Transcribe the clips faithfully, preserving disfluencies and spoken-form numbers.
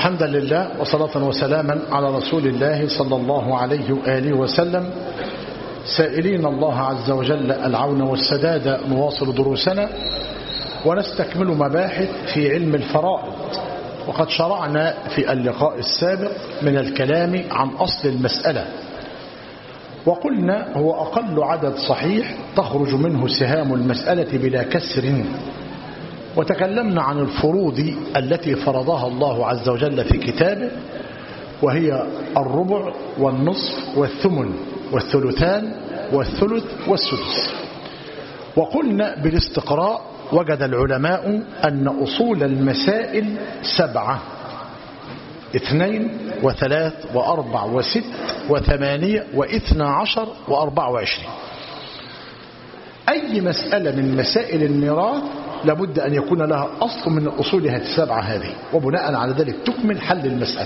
حمدا لله وصلاة وسلاما على رسول الله صلى الله عليه وآله وسلم، سائلين الله عز وجل العون والسداد. نواصل دروسنا ونستكمل مباحث في علم الفرائض، وقد شرعنا في اللقاء السابق من الكلام عن أصل المسألة، وقلنا هو أقل عدد صحيح تخرج منه سهام المسألة بلا كسر. وتكلمنا عن الفروض التي فرضها الله عز وجل في كتابه، وهي الربع والنصف والثمن والثلثان والثلث والسدس. وقلنا بالاستقراء وجد العلماء أن أصول المسائل سبعة: اثنين وثلاث وأربع وست وثمانية واثنى عشر وأربع وعشرين. أي مسألة من مسائل الميراث لابد أن يكون لها أصل من أصولها السبعة هذه، وبناء على ذلك تكمل حل المسألة.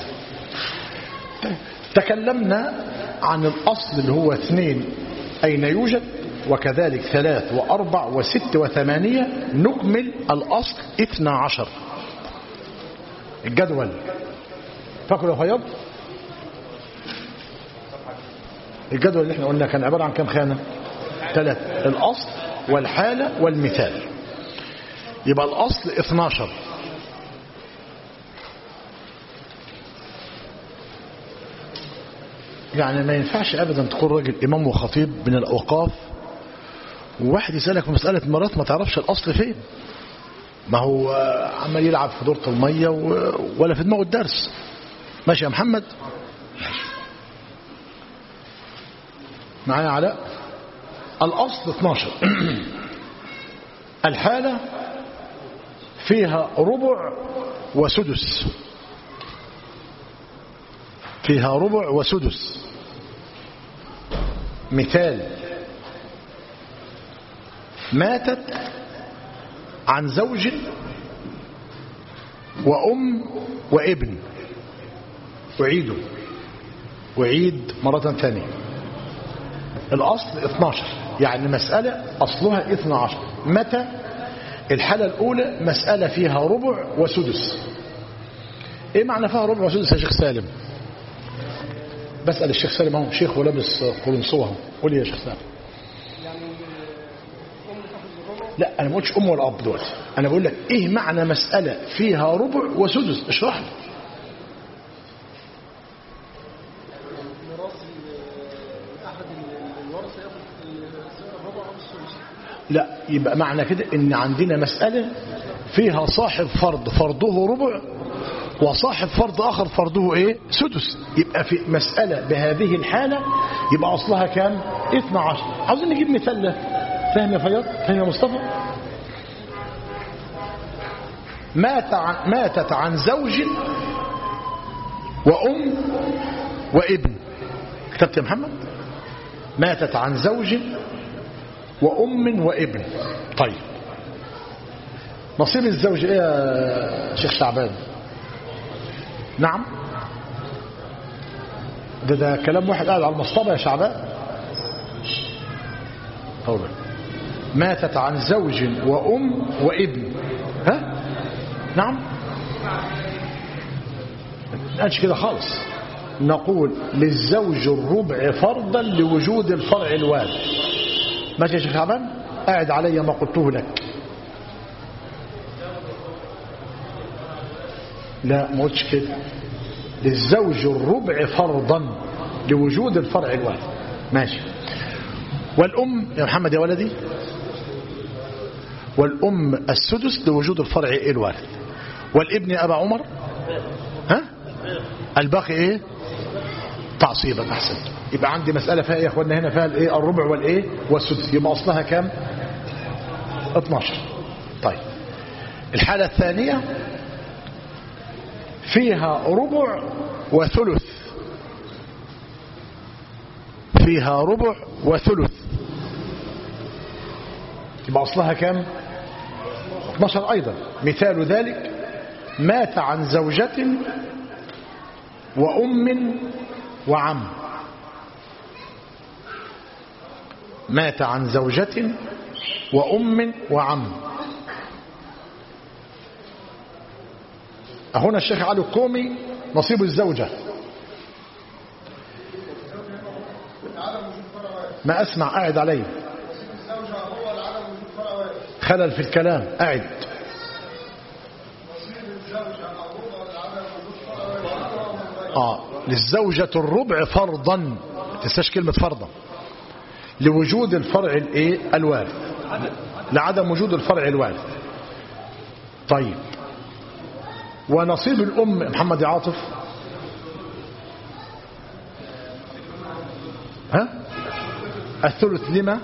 تكلمنا عن الأصل اللي هو اثنين أين يوجد، وكذلك ثلاث وأربع وست وثمانية. نكمل الأصل اثنى عشر. الجدول فاكروا يا فياض؟ الجدول اللي احنا قلنا كان عبارة عن كم خانة؟ ثلاث: الأصل والحالة والمثال. يبقى الأصل اثنى عشر. يعني ما ينفعش أبدا تكون راجل إمام وخطيب من الأوقاف وواحد يسألك في مسألة مرات ما تعرفش الأصل فين. ما هو عمال يلعب في دورة المية ولا في دماغه الدرس. ماشي يا محمد؟ معايا علاء؟ الأصل اثنى عشر. الحالة فيها ربع وسدس، فيها ربع وسدس. مثال: ماتت عن زوج وأم وابن. أعيده أعيد مرة ثانية. الأصل اثنى عشر، يعني مسألة أصلها اثنى عشر. متى؟ الحالة الأولى مسألة فيها ربع وسدس. إيه معنى فيها ربع وسدس يا شيخ سالم؟ بسأل الشيخ سالم اهو، شيخ ولابس قلنصوه. قول لي يا شيخ سالم. لا أنا ما قلتش أم ولا أب دلوقتي، أنا بقول لك إيه معنى مسألة فيها ربع وسدس؟ اشرح لي. لا، يبقى معنى كده ان عندنا مسألة فيها صاحب فرض فرضه ربع وصاحب فرض اخر فرضه ايه؟ سدس. يبقى في مسألة بهذه الحالة يبقى اصلها كام؟ اثنى عشر. عاوزين نجيب مثال له. فاهم يا فياض؟ فاهم يا مصطفى؟ مات عن ماتت عن زوج وام وابن. كتبت يا محمد؟ ماتت عن زوج وأم وابن. طيب نصيب الزوج ايه يا شيخ شعبان؟ نعم، ده ده كلام واحد قاعد على المصطبة يا شعبان. طيب ماتت عن زوج وأم وابن. ها؟ نعم، ما قالش كده خالص. نقول للزوج الربع فرضا لوجود الفرع الوارث. ماشي يا شيخ شعبان؟ قاعد علي ما قلته لك. لا ما قلتش كده. للزوج الربع فرضا لوجود الفرع الوارث. ماشي. والأم يا محمد يا ولدي؟ والأم السدس لوجود الفرع الوارث. والابن يا أبا عمر؟ ها؟ الباقي ايه؟ تعصيبا. أحسن. يبقى عندي مسألة فيها يا اخوانا هنا فيها الايه؟ الربع والايه؟ والسدس. يبقى اصلها كام؟ اثنى عشر. طيب الحالة الثانية فيها ربع وثلث. فيها ربع وثلث. يبقى اصلها كام؟ اثنى عشر ايضا. مثال ذلك: مات عن زوجة وأم وعم. مات عن زوجة وأم وعم. هنا الشيخ علي القومي نصيب الزوجة. ما أسمع، قاعد علي خلل في الكلام، قاعد. آه للزوجة الربع فرضا، ما تنساش كلمة فرضا، لوجود الفرع الايه الوارث، لعدم وجود الفرع الوارث. طيب ونصيب الأم محمد عاطف، ها الثلث لما؟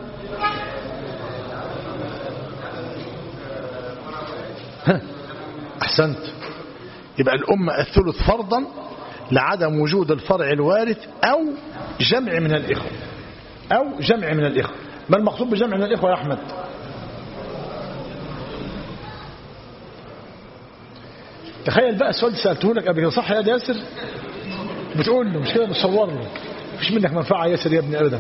ها أحسنت. يبقى الأم الثلث فرضا لعدم وجود الفرع الوارث أو جمع من الإخوة، أو جمع من الإخوة. ما المقصود بجمع من الإخوة يا أحمد؟ تخيل بقى السؤال سألته لك قبل كده، صح يا ياسر؟ بتقول له مش كده، بتصور له مفيش منك منفعة ياسر يا ابني أبدا.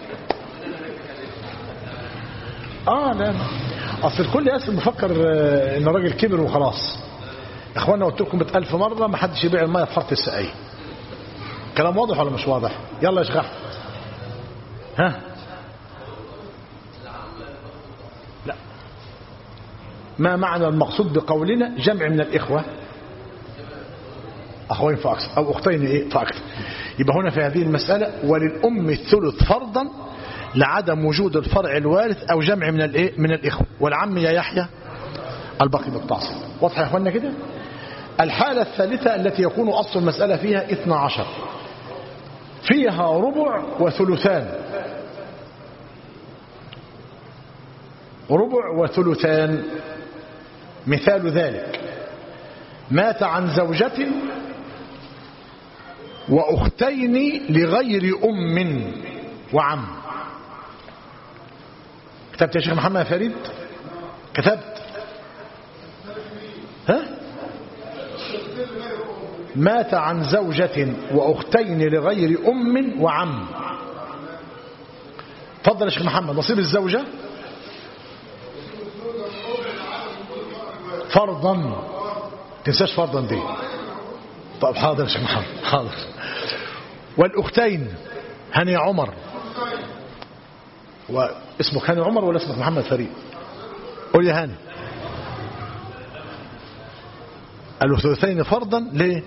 آه لا أصل الكل ياسر مفكر إن الراجل كبر وخلاص. اخوانا قلت لكم مئة ألف مرة ما حدش يبيع المية في حاره السقاية. كلام واضح ولا مش واضح؟ يلا يا شيخ احمد. ها لا، ما معنى المقصود بقولنا جمع من الإخوة؟ أخوين فأكثر أو أختين إيه فأكثر. يبقى هنا في هذه المسألة وللأم الثلث فرضا لعدم وجود الفرع الوارث أو جمع من الإيه من الإخوة. والعم يا يحيى الباقي بالتعصيب. واضح يا أخوانا كده؟ الحالة الثالثة التي يكون أصل المسألة فيها اثنا عشر، فيها ربع وثلثان. ربع وثلثان، مثال ذلك مات عن زوجة وأختين لغير أم وعم. كتبت يا شيخ محمد فريد؟ كتبت؟ ها؟ مات عن زوجة وأختين لغير أم وعم. تفضل يا شيخ محمد. نصيب الزوجة فرضا، تنساش فرضا دي. طب حاضر يا شيخ محمد حاضر. والأختين هاني عمر، واسمك هاني عمر ولا اسمك محمد فريد؟ قول يا هاني. الثلثين فرضا ليه؟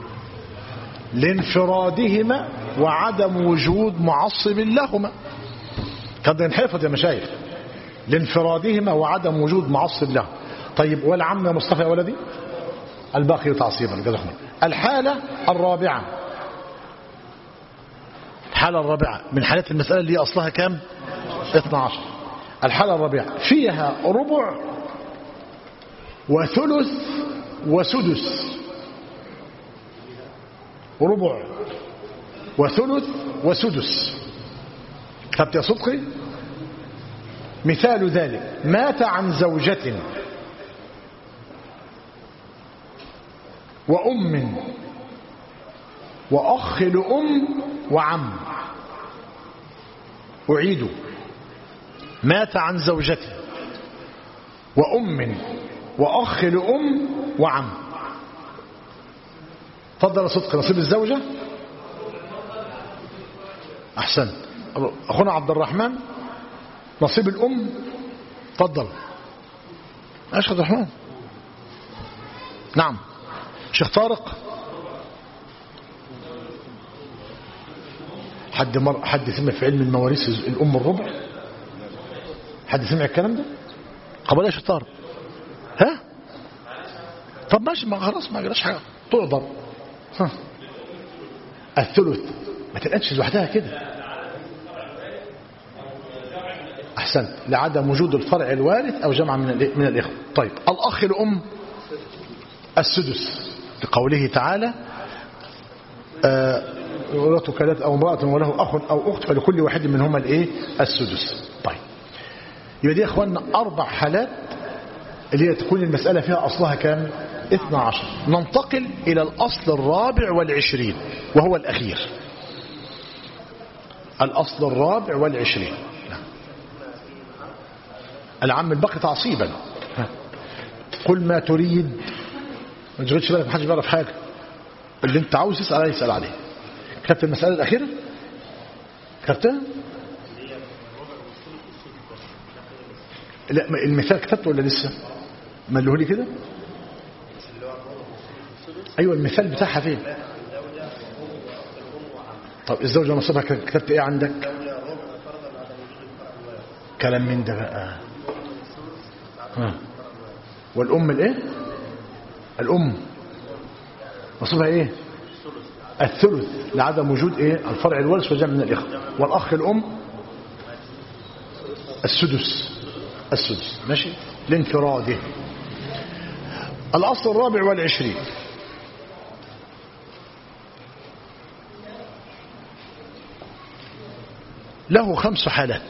لانفرادهما وعدم وجود معصب لهما. كان ينحفظ يا مشايخ، لانفرادهما وعدم وجود معصب له. طيب والعم يا مصطفى يا ولدي؟ الباقي تعصيبا. جزاكم. الحالة الرابعة، الحالة الرابعة من حالات المسألة اللي هي أصلها كام؟ اثنا عشر. الحالة الرابعة فيها ربع وثلث وسدس. ربع وثلث وسدس. كتبت يا صدقي؟ مثال ذلك مات عن زوجة وأم وأخ لأم وعم. أعيد، مات عن زوجة وأم وأخ لأم وعم. تفضل يا صدق. نصيب الزوجة أحسن. أخونا عبد الرحمن نصيب الأم. تفضل. ايش عبد الرحمن؟ نعم. شيخ طارق. حد مر... حد سمع في علم المواريث الأم الربع؟ حد سمع الكلام ده؟ قبل يا شيخ طارق؟ ها؟ طب ماشي، ما خلاص ما جراش حاجة، تقدر. ها. الثلث ما تنقلش لوحدها كده. أحسنت. لعدم وجود الفرع الوارث أو جمع من من الإخوة. طيب الأخ الأم السدس لقوله تعالى ولته كلات أو امرأة وله أخ أو أخت فلكل واحد منهما الإيه السدس. طيب يبقى دي يا إخواننا أربع حالات اللي هي تكون المسألة فيها أصلها كام؟ اثنا عشر. ننتقل إلى الأصل الرابع والعشرين وهو الأخير. الأصل الرابع والعشرين. العم الباقي تعصيبا. قل ما تريد ما تشغلش بالك، محدش بيعرف حاجة. اللي انت عاوز تسأل عليه يسأل عليه. كتبت المسألة الأخيرة؟ كتبتها؟ لا المثال كتبته ولا لسه؟ ملوه لي كده؟ أيوة المثال بتاعها فين؟ طب الزوجة نصيبها كتبت ايه عندك؟ كلام من ده بقى. ها. والأم الايه؟ الأم نصيبها ايه؟ الثلث لعدم وجود ايه؟ الفرع الوارث وجمع من الإخوة. والأخ الأم السدس السدس ماشي لانفراده. الأصل الرابع والعشرين له خمس حالات.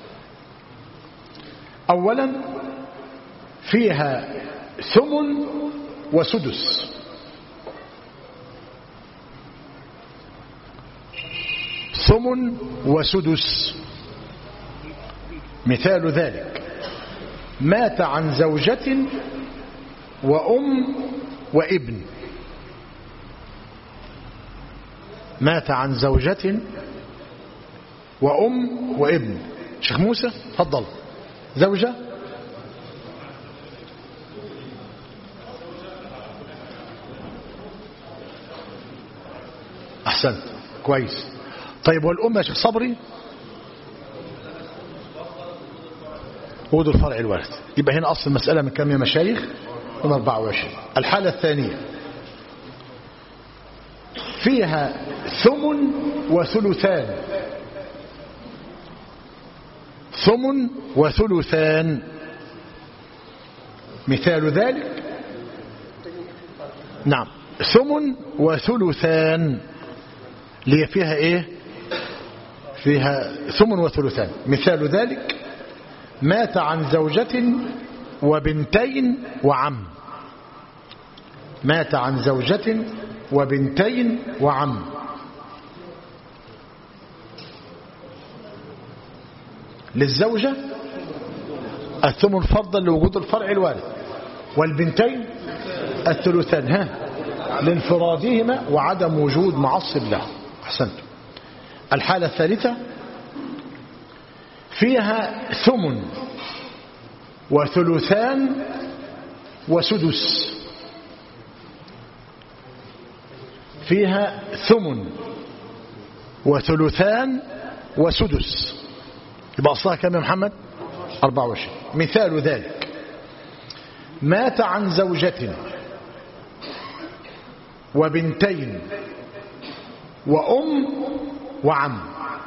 أولا فيها ثمن وسدس. ثمن وسدس مثال ذلك مات عن زوجة وأم وابن. مات عن زوجة وأم وابن. شيخ موسى تفضل. زوجة أحسنت كويس. طيب والأم يا شيخ صبري؟ وجود الفرع الوارث. يبقى هنا أصل المسألة من كم يا مشايخ؟ من أربعة وعشرين. الحالة الثانية فيها ثمن وثلثان. ثمن وثلثان مثال ذلك نعم ثمن وثلثان اللي فيها ايه؟ فيها ثمن وثلثان. مثال ذلك مات عن زوجة وبنتين وعم. مات عن زوجة وبنتين وعم. للزوجة الثمن فرضا لوجود الفرع الوارث، والبنتين الثلثان ها لانفرادهما وعدم وجود معصب له. أحسنت. الحالة الثالثة فيها ثمن وثلثان وسدس. فيها ثمن وثلثان وسدس. يبقى أصلها كم يا محمد؟ أربعة وعشرين. مثال ذلك مات عن زوجة وبنتين وأم وعم.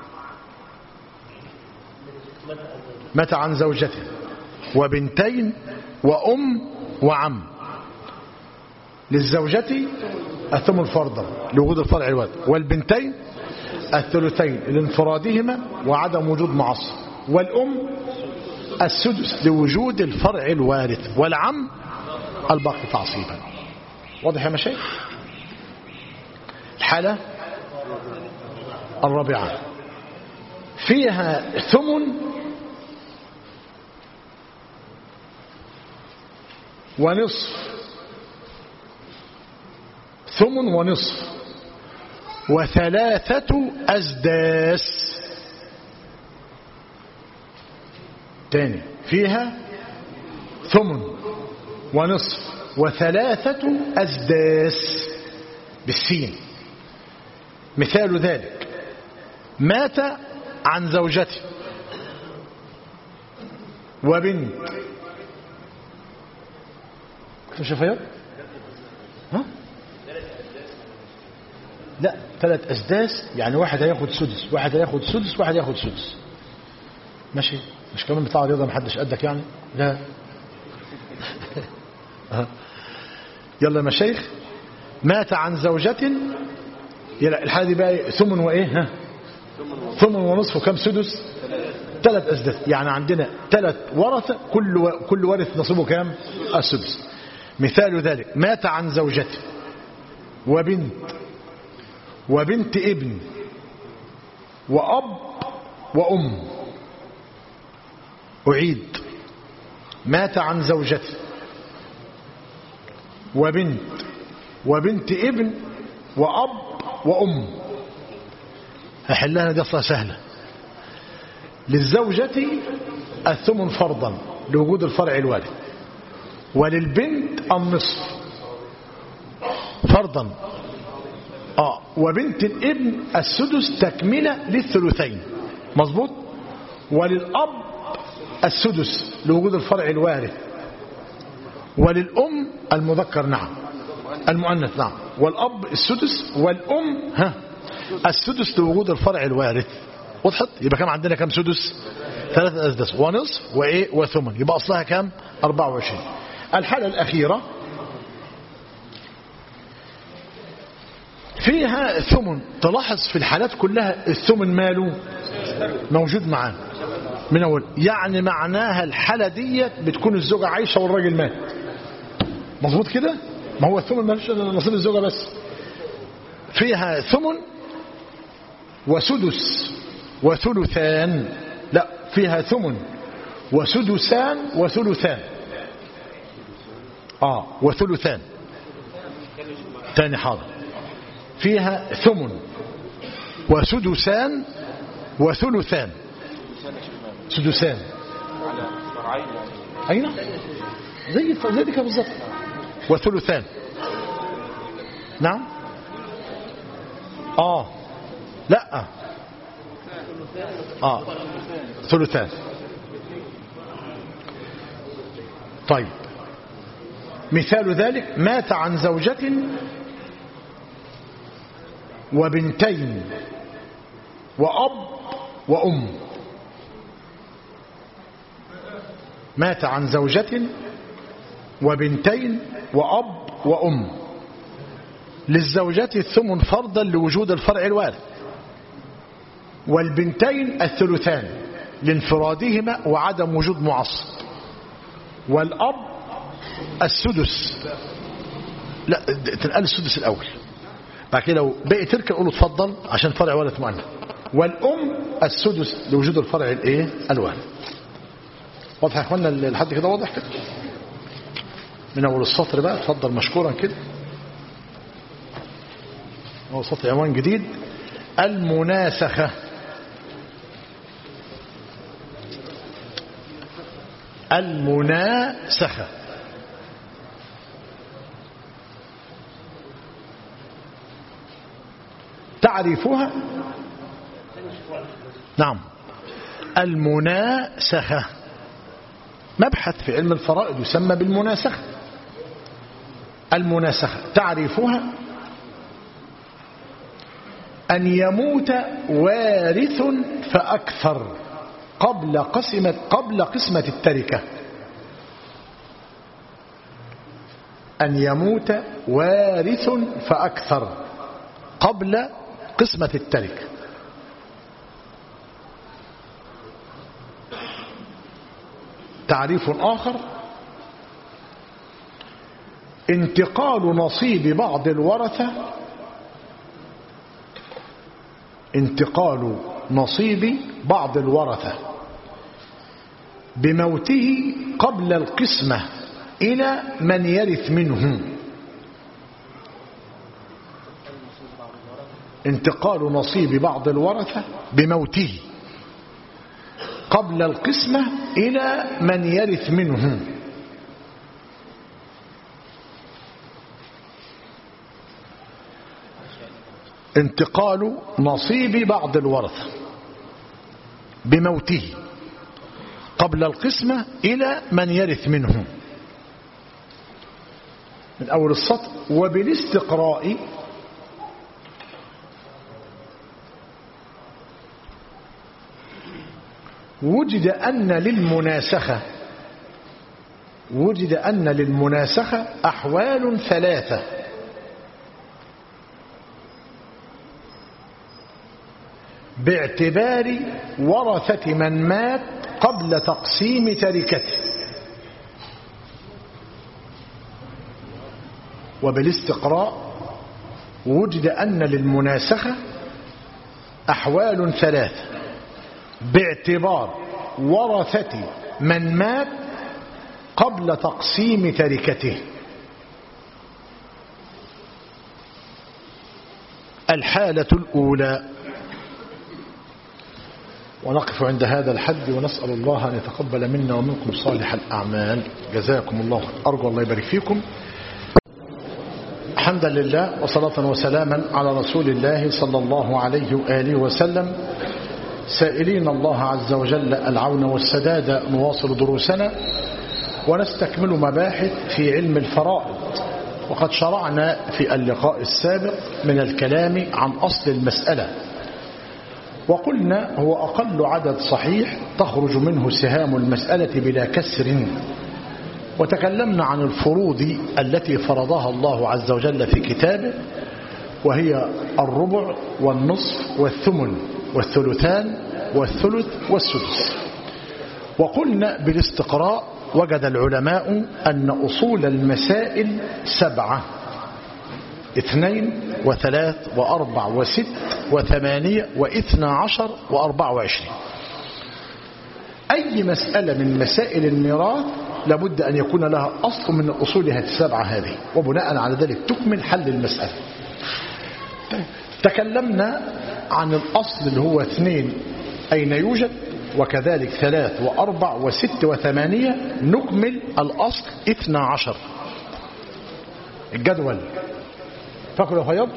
مات عن زوجة وبنتين وأم وعم. للزوجة الثمن فرضا لوجود الفرع الوارث، والبنتين الثلثين لانفرادهما وعدم وجود معصب، والأم السدس لوجود الفرع الوارث، والعم الباقي تعصيبا. واضح يا مشايخ؟ الحالة الرابعة فيها ثمن ونصف. ثمن ونصف وثلاثة أسداس. تاني فيها ثمن ونصف وثلاثة أسداس بالسين. مثال ذلك مات عن زوجته وبنت. كيف شفايات؟ ها؟ لا ثلاث أسداس يعني واحد هياخد سدس، واحد هياخد سدس، واحد هياخد سدس. ماشي؟ مش كمان بتاع رياضة محدش قدك يعني؟ لا. يلا يا مشايخ. مات عن زوجة. يلا الحالة دي بقى ثمن وإيه؟ ها؟ ثمن ونصف وكم سدس؟ ثلاث أسداس. يعني عندنا ثلاث ورثة كل و... كل وارث نصيبه كام؟ السدس. مثال ذلك مات عن زوجة وبنت وبنت ابن وأب وأم. أعيد. مات عن زوجته وبنت وبنت ابن وأب وأم. هحلها دي أصلا سهلة. للزوجة الثمن فرضا لوجود الفرع الوارث، وللبنت النصف فرضا آه وبنت الابن السدس تكملة للثلثين مظبوط، وللأب السدس لوجود الفرع الوارث، وللأم المذكر نعم المؤنث نعم، والأب السدس، والأم ها السدس لوجود الفرع الوارث. وضحت؟ يبقى كم عندنا؟ كم سدس؟ ثلاثة أسدس ونصف وإيه وثمن، يبقى أصلها كم؟ أربعة وعشرين. الحالة الأخيرة فيها ثمن. تلاحظ في الحالات كلها الثمن ماله موجود معانا من أول، يعني معناها الحالة ديت بتكون الزوجة عايشة والراجل مات مظبوط كده. ما هو الثمن مالوش نصيب الزوجة بس. فيها ثمن وسدس وثلثان، لا فيها ثمن وسدسان وثلثان اه وثلثان تاني حاضر. فيها ثمن وسدسان وثلثان. سدسان أين زي زي كده بالظبط. وثلثان نعم اه لا اه ثلثان. طيب مثال ذلك: مات عن زوجة وبنتين وأب وأم. مات عن زوجة وبنتين وأب وأم. للزوجة الثمن فرضا لوجود الفرع الوارث، والبنتين الثلثان لانفرادهما وعدم وجود معصب، والأب السدس. لا تنقل السدس الأول، بعد كده لو بقي تركة قولوا اتفضل عشان فرع وارث مؤنث. والأم السدس لوجود الفرع الايه الوارث. واضح يا اخوانا لحد كده؟ واضح كده من اول السطر بقى. اتفضل مشكورا كده. اول سطر عنوان جديد: المناسخة. المناسخة تعريفها نعم. المناسخة مبحث في علم الفرائض يسمى بالمناسخة. المناسخة تعريفها: أن يموت وارث فأكثر قبل قسمة قبل قسمة التركة. أن يموت وارث فأكثر قبل قسمة التركة. تعريف آخر: انتقال نصيب بعض الورثة انتقال نصيب بعض الورثة بموته قبل القسمة إلى من يرث منه. انتقال نصيب بعض الورثة بموته قبل القسمة إلى من يرث منه. انتقال نصيب بعض الورثة بموته قبل القسمة إلى من يرث منه. من أول السطر: وبالاستقراء وجد أن للمناسخة وجد أن للمناسخة أحوال ثلاثة باعتبار ورثة من مات قبل تقسيم تركته. وبالاستقراء وجد أن للمناسخة أحوال ثلاثة باعتبار ورثة من مات قبل تقسيم تركته. الحالة الأولى. ونقف عند هذا الحد ونسأل الله أن يتقبل منا ومنكم صالح الأعمال. جزاكم الله خير. أرجو الله يبارك فيكم. حمدا لله وصلاة وسلاما على رسول الله صلى الله عليه وآله وسلم، سائلين الله عز وجل العون والسداد. نواصل دروسنا ونستكمل مباحث في علم الفرائض، وقد شرعنا في اللقاء السابق من الكلام عن أصل المسألة، وقلنا هو أقل عدد صحيح تخرج منه سهام المسألة بلا كسر. وتكلمنا عن الفروض التي فرضها الله عز وجل في كتابه، وهي الربع والنصف والثمن والثلثان والثلث والسدس. وقلنا بالاستقراء وجد العلماء أن أصول المسائل سبعة: اثنين وثلاث وأربع وست وثمانية واثنى عشر وأربع وعشرين. أي مسألة من مسائل الميراث لابد أن يكون لها أصل من أصولها السبعة هذه، وبناء على ذلك تكمل حل المسألة. تكلمنا عن الأصل اللي هو اثنين أين يوجد، وكذلك ثلاث وأربع وست وثمانية. نكمل الأصل اثنى عشر. الجدول فاكروا يا فياض؟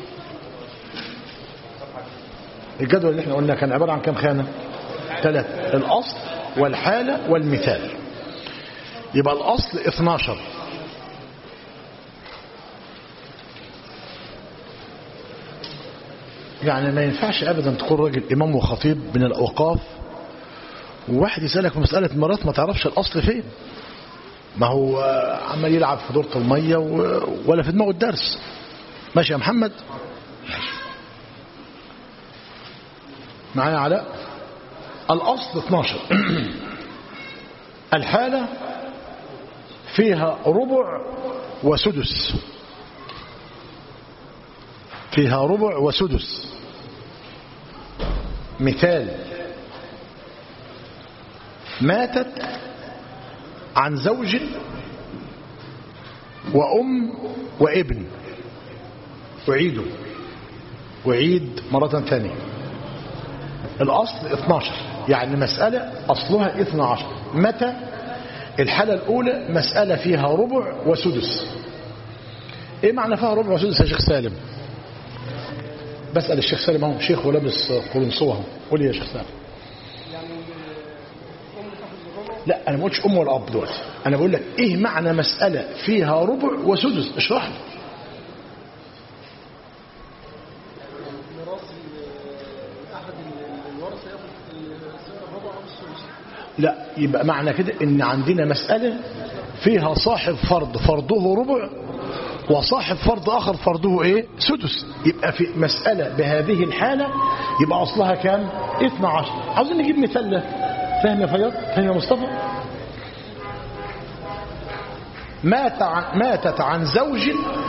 الجدول اللي احنا قلنا كان عبارة عن كم خانة؟ ثلاث: الأصل والحالة والمثال. يبقى الأصل اثنى عشر. يعني ما ينفعش أبدا تكون راجل إمام وخطيب من الأوقاف وواحد يسألك في مسألة مرات ما تعرفش الأصل فين. ما هو عمال يلعب في دورة المية ولا في دماغه الدرس. ماشي يا محمد؟ معايا علاء؟ الأصل اثنى عشر. الحالة فيها ربع وسدس. فيها ربع وسدس. مثال: ماتت عن زوج وأم وابن. أعيده وعيد مرة ثانية. الأصل اثنى عشر، يعني مسألة أصلها اثنى عشر. متى؟ الحالة الأولى مسألة فيها ربع وسدس. إيه معنى فيها ربع وسدس يا شيخ سالم؟ بسأل الشيخ سالم، هو شيخ ولابس قرنصوه. قول لي يا شيخ سالم. لا أنا ما قلتش أم ولا أب دلوقتي، أنا بقول لك إيه معنى مسألة فيها ربع وسدس؟ اشرح لي. لا، يبقى معنى كده إن عندنا مسألة فيها صاحب فرض فرضه ربع وصاحب فرض آخر فرضه إيه؟ سدس. يبقى في مسألة بهذه الحالة يبقى أصلها كام؟ اثنى عشر. عاوزين نجيب مثال له. فاهم يا فياض؟ فاهم يا مصطفى؟ مات عن ماتت عن زوج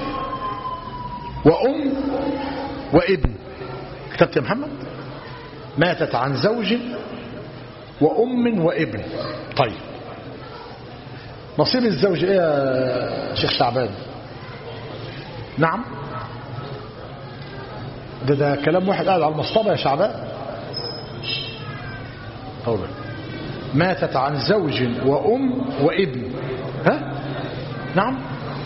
وأم وابن. كتبت يا محمد؟ ماتت عن زوج وأم وابن. طيب نصيب الزوج ايه يا شيخ شعبان؟ نعم، ده ده كلام واحد قاعد على المصطبة يا شعبان. طيب ماتت عن زوج وأم وابن. ها؟ نعم،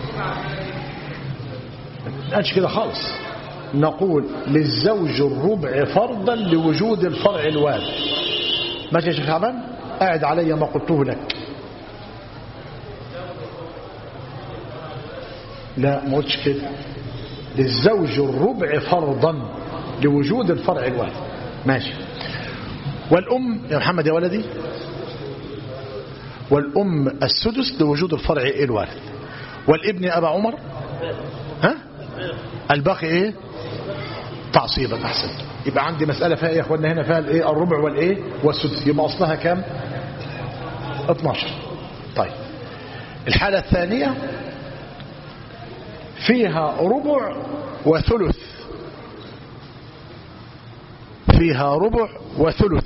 ما قالش كده خالص. نقول للزوج الربع فرضا لوجود الفرع الوارث. ماشي يا شيخ شعبان؟ قاعد علي ما قلته لك. لا ما قلتش كده. للزوج الربع فرضا لوجود الفرع الوارث. ماشي. والأم يا محمد يا ولدي؟ والأم السدس لوجود الفرع الوارث. والابن يا أبا عمر؟ ها؟ الباقي ايه؟ تعصيبا. أحسن. يبقى عندي مسألة فيها يا اخوانا هنا فيها الايه؟ الربع والايه؟ والسدس. يبقى أصلها كام؟ اثنى عشر. طيب الحالة الثانية فيها ربع وثلث. فيها ربع وثلث.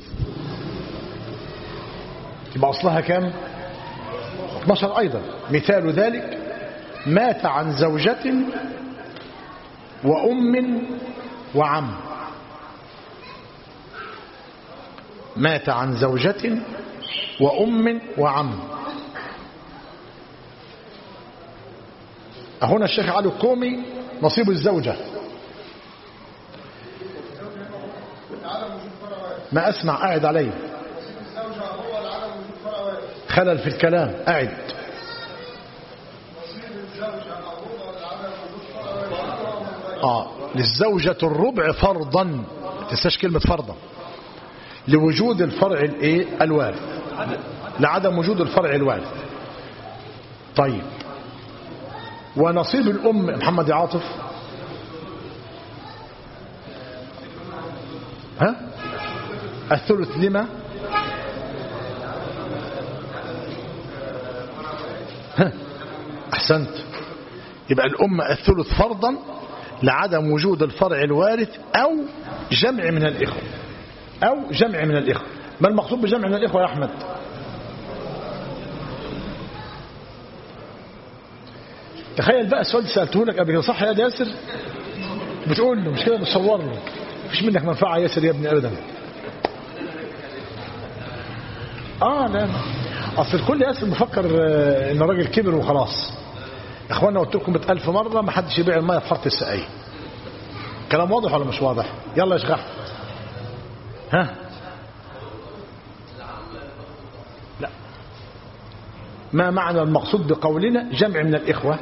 يبقى أصلها كام؟ اثنى عشر أيضا. مثال ذلك: مات عن زوجة وأم وعم. مات عن زوجة وأم وعم. هنا الشيخ علي القومي نصيب الزوجة. ما أسمع، قاعد عليه خلل في الكلام، قاعد. آه للزوجة الربع فرضا، ما تنساش كلمة فرضا، لوجود الفرع الايه الوارث، لعدم وجود الفرع الوارث. طيب ونصيب الأم محمد عاطف؟ ها الثلث لما؟ ها أحسنت. يبقى الأم الثلث فرضا لعدم وجود الفرع الوارث أو جمع من الإخوة، أو جمع من الإخوة. ما المقصود بجمع من الإخوة يا أحمد؟ تخيل بقى السؤال سألته لك قبل كده، صح يا ياسر؟ بتقول له مش كده، بتصور له مفيش منك منفعة ياسر يا ابني أبدا. آه لا، أصل الكل ياسر مفكر إن الراجل كبر وخلاص. يا إخوانا قلت لكم مئة ألف مرة ما حدش يبيع المية في حارة السقاية. كلام واضح ولا مش واضح؟ يلا يا شيخ أحمد. ها لا، ما معنى المقصود بقولنا جمع من الإخوة؟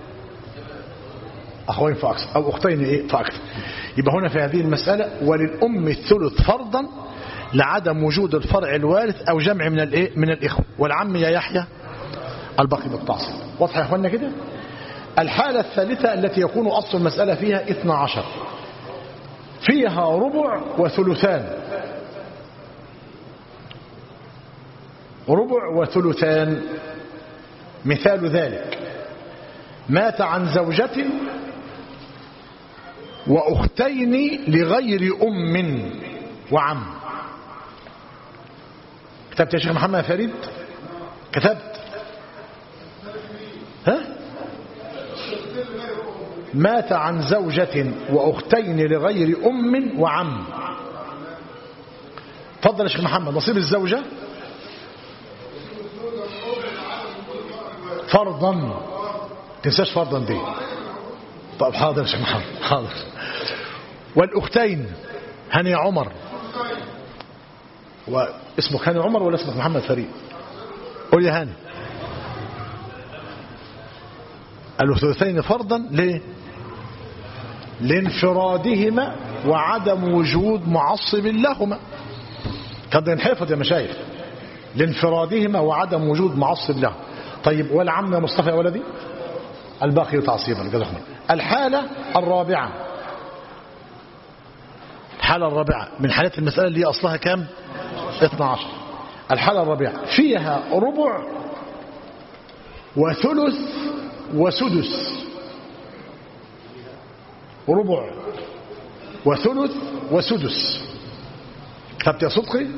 أخوين فأكثر أو أختين إيه فأكثر. يبقى هنا في هذه المسألة وللأم الثلث فرضا لعدم وجود الفرع الوارث أو جمع من الإيه من الإخوة. والعم يا يحيى الباقي بالتعصيب. واضح يا أخوانا كده؟ الحالة الثالثة التي يكون أصل المسألة فيها اثنا عشر، فيها ربع وثلثان. ربع وثلثان. مثال ذلك: مات عن زوجة وأختين لغير أم وعم. كتبت يا شيخ محمد فريد؟ كتبت؟ ها؟ مات عن زوجة وأختين لغير أم وعم. تفضل يا شيخ محمد. نصيب الزوجة فرضا، تنساش فرضا دي. طب حاضر يا شيخ محمد، حاضر. والأختين هاني عمر، واسمك هاني عمر ولا اسمك محمد فريد؟ قول يا هاني. الثلثين فرضا ليه؟ لانفرادهما وعدم وجود معصب لهما. كان ينحفظ يا مشايخ. لانفرادهما وعدم وجود معصب لهما. طيب والعم يا مصطفى يا ولدي؟ الباقي تعصيبا. جزاكم. الحالة الرابعة، الحالة الرابعة من حالات المسألة اللي هي أصلها كام؟ اثنا عشر. الحالة الرابعة فيها ربع وثلث وسدس. ربع وثلث وسدس. كتبت يا صدقي؟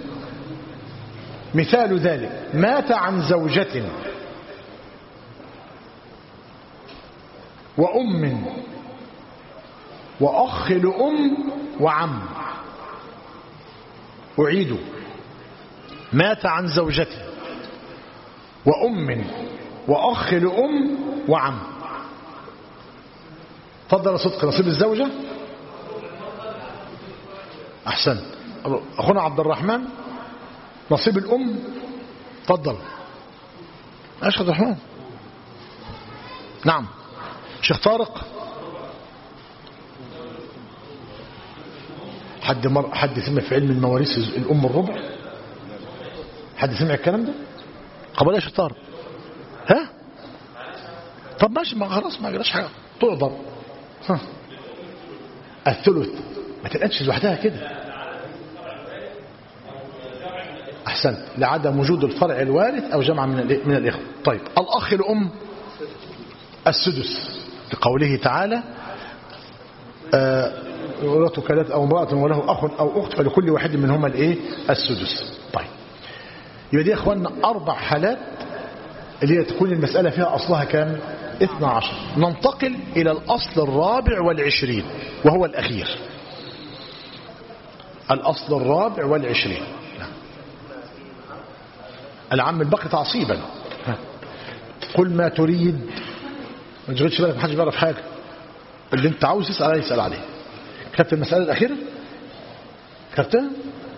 مثال ذلك: مات عن زوجة وأم وأخ لأم وعم. أعيد: مات عن زوجة وأم وأخ لأم وعم. تفضل يا صدق. نصيب الزوجة؟ أحسن. أخونا عبد الرحمن نصيب الأم؟ تفضل. أيش عبد الرحمن؟ نعم. شيخ طارق؟ حد مر... حد سمع في علم المواريث الأم الربع؟ حد سمع الكلام ده؟ قبل يا شيخ طارق؟ ها؟ طب ماشي، ما خلاص ما جراش حاجة، تقدر. ها. الثلث ما تنقلش لوحدها كده. أحسنت. لعدم وجود الفرع الوارث أو جمع من من الإخوة. طيب الأخ الأم السدس لقوله تعالى: ولتك لا أو امرأة وله أخ أو أخت فلكل واحد منهما الإيه؟ السدس. طيب يبقى دي يا إخواننا أربع حالات اللي هي تكون المسألة فيها أصلها كام؟ اثنا عشر. ننتقل إلى الأصل الرابع والعشرين وهو الأخير. الأصل الرابع والعشرين. العم الباقي تعصيبا. قل ما تريد، ما تشغلش بالك، محدش بيعرف حاجة. اللي انت عاوز تسأل عليه يسأل عليه. كتبت المسألة الأخيرة؟ كتبتها؟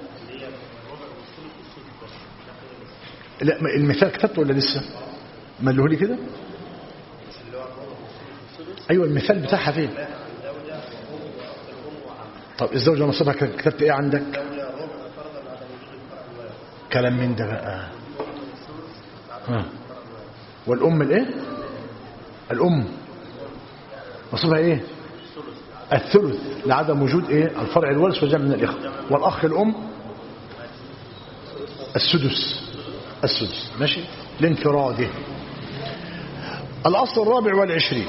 لا المثال كتبته ولا لسه؟ ملوه لي كده؟ أيوة المثال بتاعها فين؟ طب الزوجة نصيبها كتبت ايه عندك؟ كلام من ده بقى. ها. والأم الايه؟ الأم نصيبها ايه؟ الثلث لعدم وجود ايه؟ الفرع الوارث وجمع من الإخوة. والأخ الأم السدس. السدس ماشي لانفراده. الأصل الرابع والعشرين.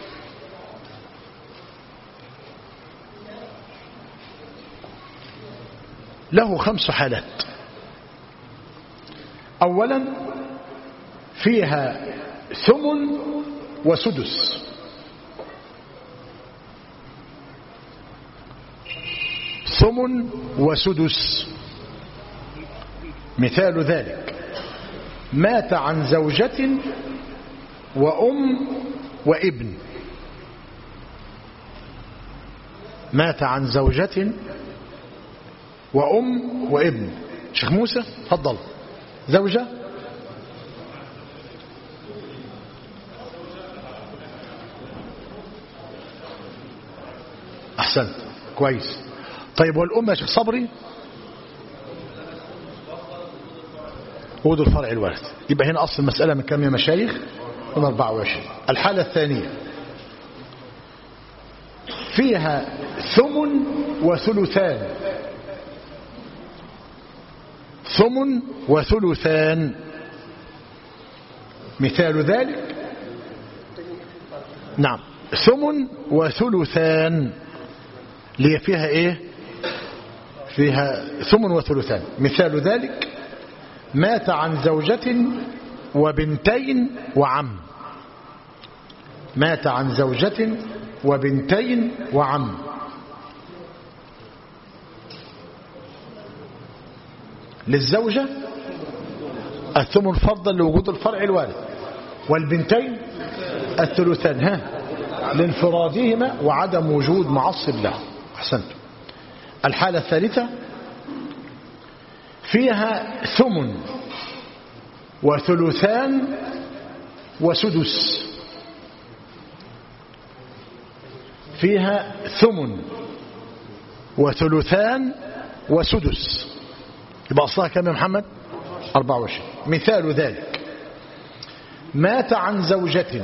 له خمس حالات. أولا فيها ثمن وسدس. ثمن وسدس. مثال ذلك مات عن زوجة وأم وابن. مات عن زوجة وأم وابن. شيخ موسى تفضل. زوجة أحسنت كويس. طيب والأم يا شيخ صبري؟ وجود الفرع الوارث. يبقى هنا أصل المسألة من كم يا مشايخ؟ من أربعة وعشرين. الحالة الثانية فيها ثمن وثلثان. ثمن وثلثان. مثال ذلك نعم ثمن وثلثان اللي فيها ايه؟ فيها ثمن وثلثان. مثال ذلك مات عن زوجة وبنتين وعم. مات عن زوجة وبنتين وعم. للزوجة الثمن فرضا لوجود الفرع الوارث، والبنتين الثلثان ها لانفرادهما وعدم وجود معصب له. أحسنت. الحالة الثالثة فيها ثمن وثلثان وسدس. فيها ثمن وثلثان وسدس. يبقى أصلها كم يا محمد؟ أربعة وعشرين. مثال ذلك مات عن زوجة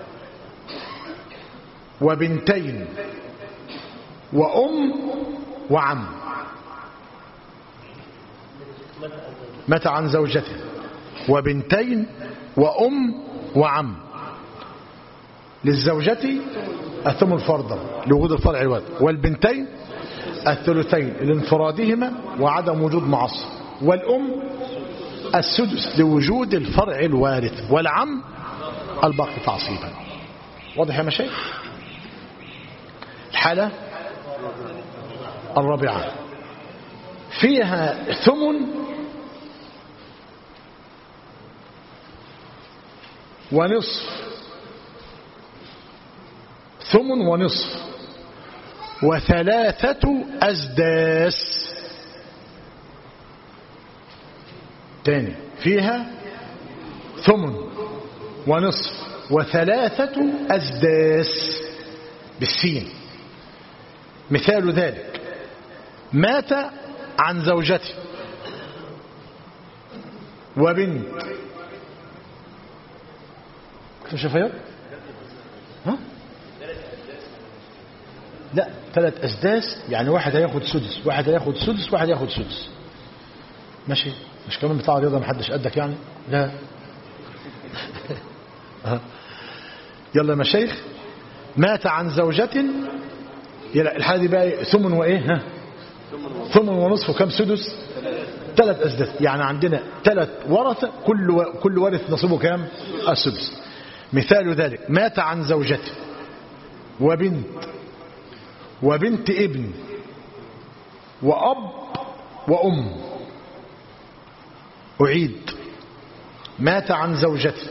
وبنتين وأم وعم. مات عن زوجة وبنتين وأم وعم. للزوجة الثمن فرضا لوجود الفرع الوارث، والبنتين الثلثين لانفرادهما وعدم وجود معصب، والأم السدس لوجود الفرع الوارث، والعم الباقي تعصيبا. واضح يا مشايخ؟ الحالة الرابعة فيها ثمن ونصف. ثمن ونصف وثلاثة أسداس. تاني فيها ثمن ونصف وثلاثة أسداس بالسين. مثال ذلك مات عن زوجته وبنت. كيف شفايات؟ ها؟ لا ثلاث أسداس يعني واحد هياخد سدس، واحد هياخد سدس، واحد هياخد سدس. ماشي؟ مش كمان بتاع رياضة محدش قدك يعني؟ لا. يلا يا مشايخ مات عن زوجة. يلا الحالة دي بقى ثمن وإيه؟ ها؟ ثمن ونصف وكم سدس؟ ثلاث أسداس. يعني عندنا ثلاث ورثة كل و... كل وارث نصيبه كام؟ السدس. مثال ذلك مات عن زوجة وبنت وبنت ابن وأب وأم. أعيد: مات عن زوجته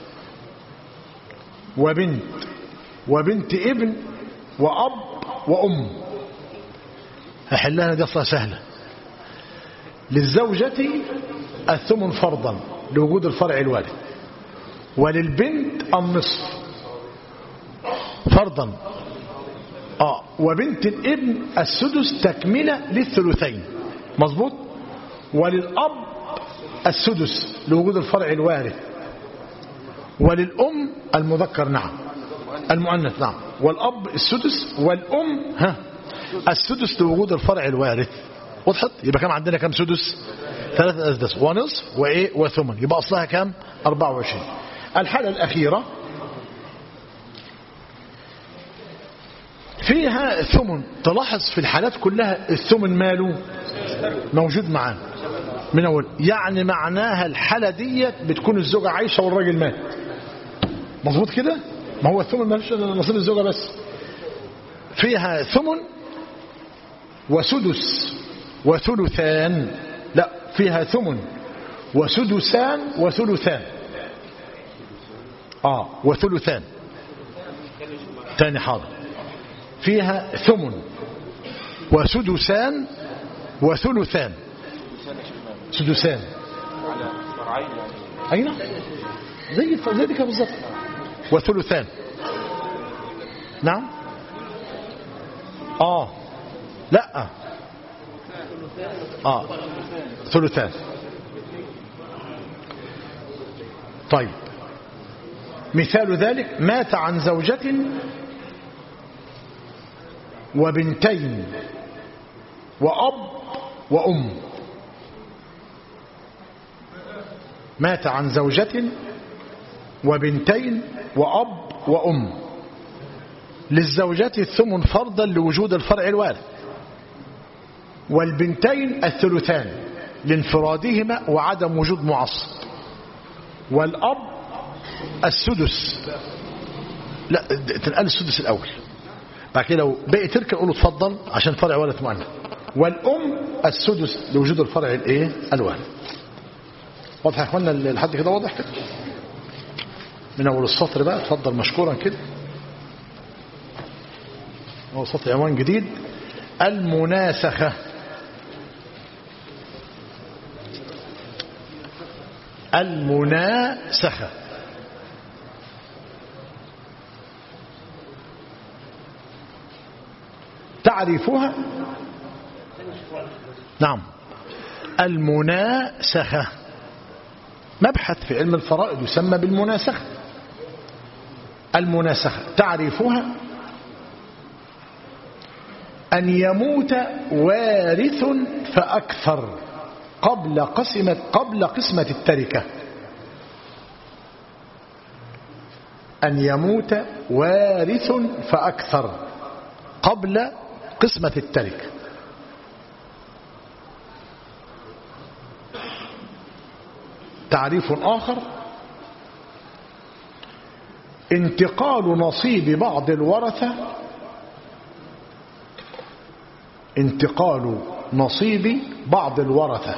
وبنت وبنت ابن وأب وأم. أحلها دي أصلا سهلة. للزوجة الثمن فرضا لوجود الفرع الوارث، وللبنت النصف فرضا آه وبنت الابن السدس تكملة للثلثين مظبوط، وللأب السدس لوجود الفرع الوارث، وللأم المذكر نعم المؤنث نعم، والأب السدس، والأم ها السدس لوجود الفرع الوارث. وضحت؟ يبقى كم عندنا؟ كم سدس؟ ثلاثة أسدس ونصف وإيه وثمن، يبقى أصلها كم؟ أربعة وعشرين. الحالة الأخيرة فيها ثمن. تلاحظ في الحالات كلها الثمن ماله موجود معانا من أول، يعني معناها الحالة ديت بتكون الزوجة عايشة والراجل مات. مظبوط كده؟ ما هو الثمن مالوش نصيب الزوجة بس. فيها ثمن وسدس وثلثان، لا فيها ثمن وسدسان وثلثان آه وثلثان تاني حاضر. فيها ثمن وسدسان وثلثان. سدسان أين؟ زي زي كده بالظبط. وثلثان نعم آه لا آه ثلثان. طيب مثال ذلك: مات عن زوجة وبنتين وأب وأم. مات عن زوجة وبنتين وأب وأم. للزوجة الثمن فرضا لوجود الفرع الوارث، والبنتين الثلثان لانفرادهما وعدم وجود معصب، والأب السدس. لا تنقل السدس الأول، بعد كده لو بقي تركة قولوا اتفضل عشان فرع وارث مؤنث. والأم السدس لوجود الفرع الايه الوارث. واضح يا اخوانا لحد كده؟ واضح كده من اول السطر بقى. اتفضل مشكورا كده. هو سطر عنوان جديد: المناسخة. المناسخة تعريفها نعم. المناسخة مبحث في علم الفرائض يسمى بالمناسخة. المناسخة تعريفها أن يموت وارث فأكثر قبل قسمة قبل قسمة التركة. أن يموت وارث فأكثر قبل قسمة التركة. تعريف آخر: انتقال نصيب بعض الورثة انتقال نصيب بعض الورثة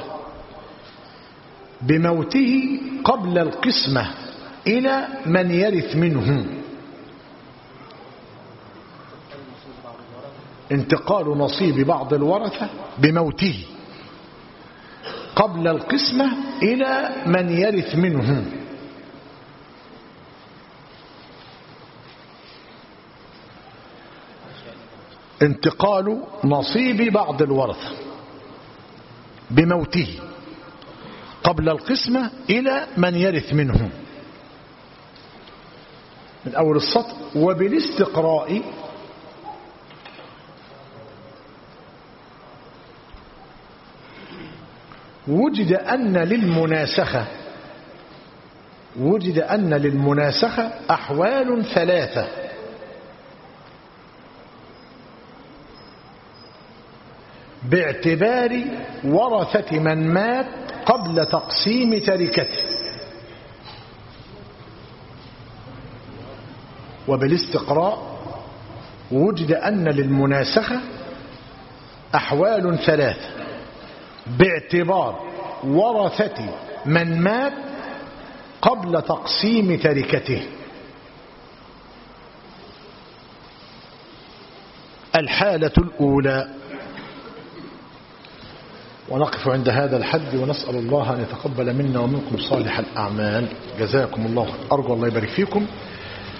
بموته قبل القسمة إلى من يرث منه. انتقال نصيب بعض الورثة بموته قبل القسمة إلى من يرث منه. انتقال نصيب بعض الورثة بموته قبل القسمة إلى من يرث منه. من أول السطر: وبالاستقراء وجد أن للمناسخة وجد أن للمناسخة أحوال ثلاثة: باعتبار ورثة من مات قبل تقسيم تركته. وبالاستقراء وجد أن للمناسخة أحوال ثلاثة: باعتبار ورثة من مات قبل تقسيم تركته. الحالة الأولى. ونقف عند هذا الحد ونسأل الله أن يتقبل منا ومنكم صالح الأعمال. جزاكم الله، أرجو الله يبارك فيكم.